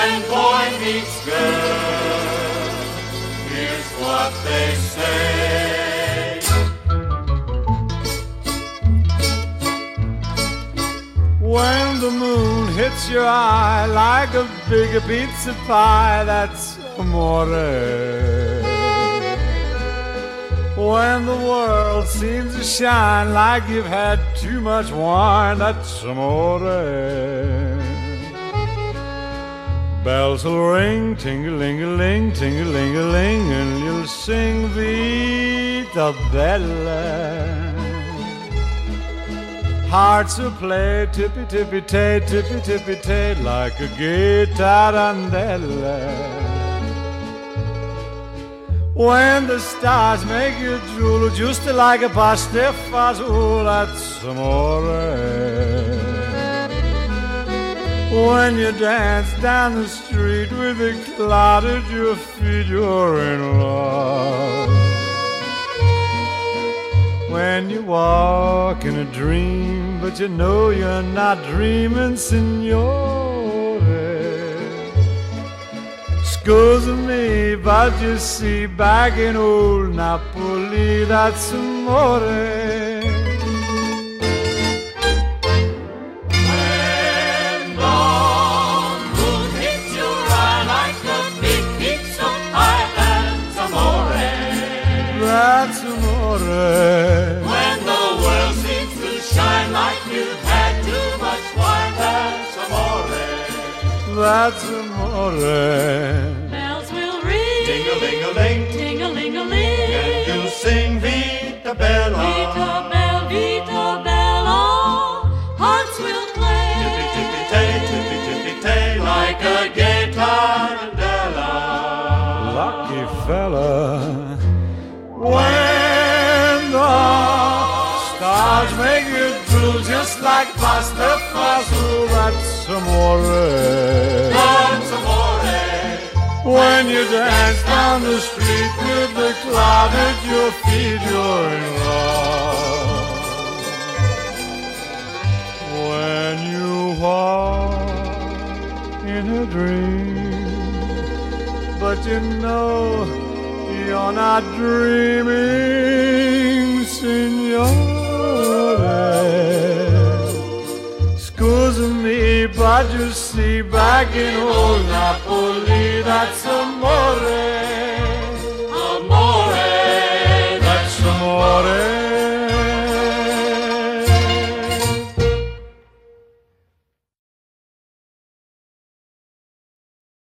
when boy meets girl, here's what they say. When the moon hits your eye like a big pizza pie, that's amore. When the world seems to shine like you've had too much wine, that's amore. Bells will ring, ting-a-ling-a-ling, ting-a-ling-a-ling, and you'll sing Vita Bella. Hearts will play tippy-tippy-tay, tippy-tippy-tay, like a gay tarantella. When the stars make you drool, just like a pastifazool, that's amore. When you dance down the street with a cloud at your feet, you're in love. When you walk in a dream, but you know you're not dreaming, signore. Scusa me, but you see, back in old Napoli, that's amore. When the moon hits your eye like a big pizza pie, that's amore. That's amore. When the world seems to shine like you've had too much wine, that's amore. That's amore. Bells will ring, Ting-a-ling-a-ling, ting-a-ling-a-ling, and you'll sing Vita Bella. Vita Bella, Vita Bella. Hearts will play, Tippy-tippy-tay, tippy-tippy-tay, like a gay tarantella. Lucky fella. When the stars make you drool, just like pasta fazool, that's amore. That's amore. When you dance down the street with the cloud at your feet, you're in love. When you walk in a dream, but you know you're not dreaming, signore. Scusa me, but you see, back in old Napoli, that's amore.